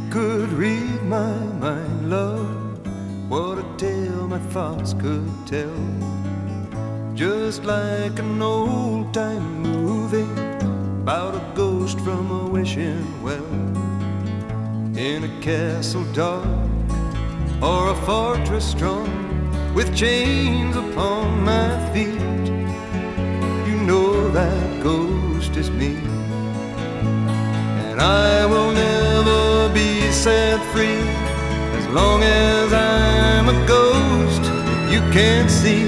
could read my mind, love, what a tale my thoughts could tell. Just like an old-time movie about a ghost from a wishing well, in a castle dark or a fortress strong, with chains upon my feet. You know that ghost is me, and I will never be set free as long as I'm a ghost you can't see.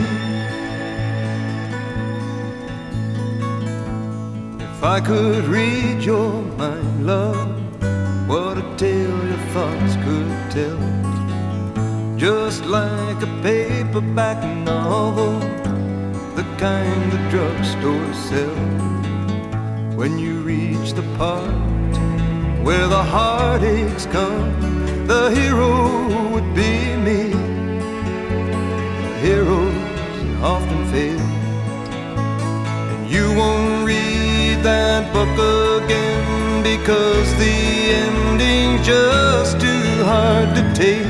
If I could read your mind, love, what a tale your thoughts could tell. Just like a paperback novel, the kind the drugstores sell. When you reach the part where the heartaches come, the hero would be me. The heroes often fail, and you won't read that book again because the ending's just too hard to take.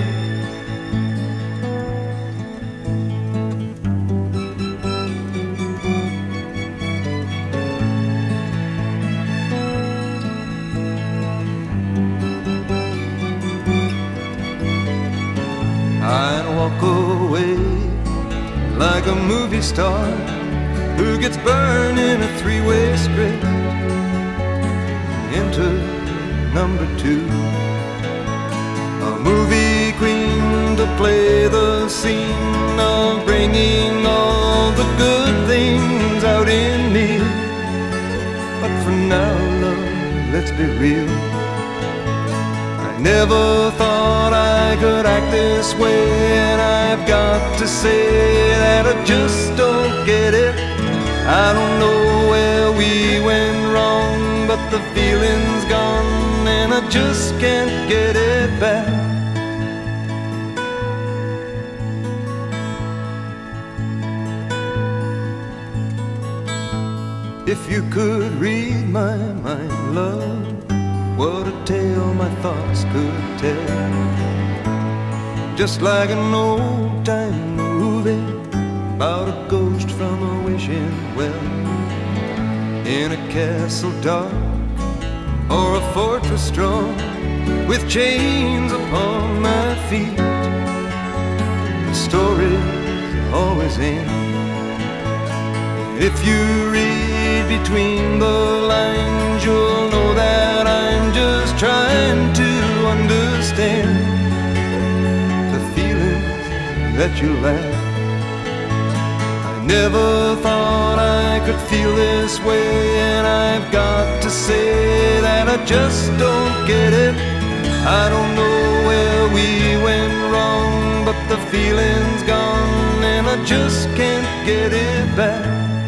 I'd walk away like a movie star who gets burned in a three-way script. Enter number two, a movie queen to play the scene of bringing all the good things out in me. But for now, love, let's be real, I never thought I could act this way, and I've got to say that I just don't get it. I don't know where we went wrong, but the feeling's gone and I just can't get it back. If you could read my mind, love, what a tale my thoughts could tell. Just like an old-time movie about a ghost from a wishing well, in a castle dark or a fortress strong, with chains upon my feet. The stories always end. If you read between the lines, you'll know that I'm just trying to understand the feelings that you lack. I never thought I could feel this way, and I've got to say that I just don't get it. I don't know where we went wrong, but the feeling's gone and I just can't get it back.